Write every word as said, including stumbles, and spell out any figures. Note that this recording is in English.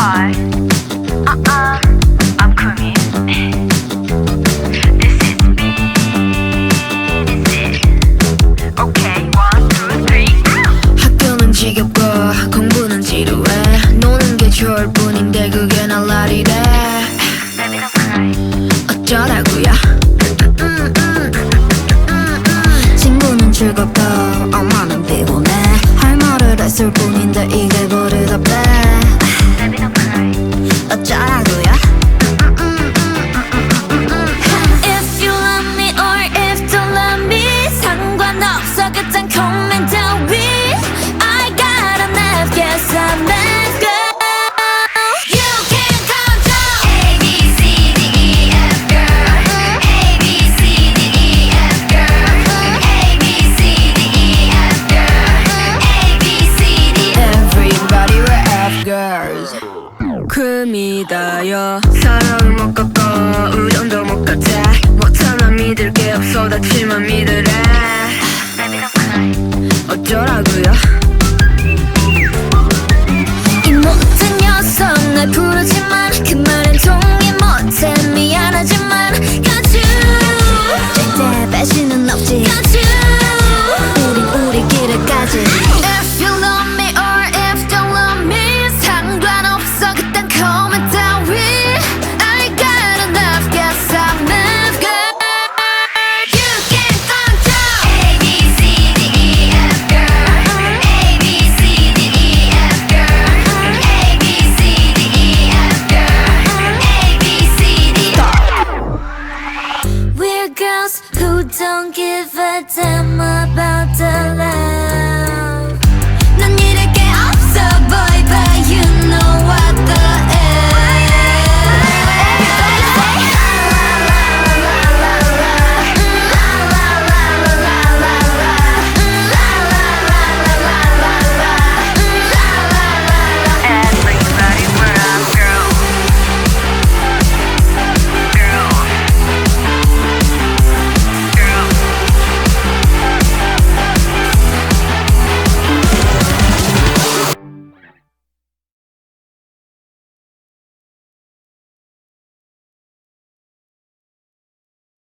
Hi. Uh-uh. I'm Kumi. This is me. This is. Okay, one, two, three. 학교는 지겹고 공부는 지루해. 노는 게 좋을 뿐인데 그게 날 날이래. Baby don't cry. 어쩌라고요? 음, 음, 음, 음. 친구는 즐겁고 엄마는 피곤해. 할 말을 했을 뿐인데 이게 버릇없대. Baby don't cry. 어쩌라고요? If you love me or if don't love me 상관없어 그딴 comment 따위 I got enough yes I'm that girl You can control A, B, C, D, E, F girl A, B, C, D, E, F girl A, B, C, D, E, F girl A, B, C, D, E Everybody we're F girls. 금이다요. 사랑은 못 걷고 우정도 못 같아. 못하나 믿을 게 없어 다치만 믿으래. Baby don't cry. 어쩌라고요? 이 못된 녀석 날 부르지만 그 말은 동의 못해 미안하지만 Got you 절대 배신은 없지. Got you 우린 우리 길을 가지. If you love me or if don't love me 상관없어 그딴 comment 따위 I got enough yes I'm enough girl You can control A, B, C, D, E, F girl A, B, C, D, E, F girl A, B, C, D, E, F girl A, B, C, D, E We're girls who don't give a damn about the life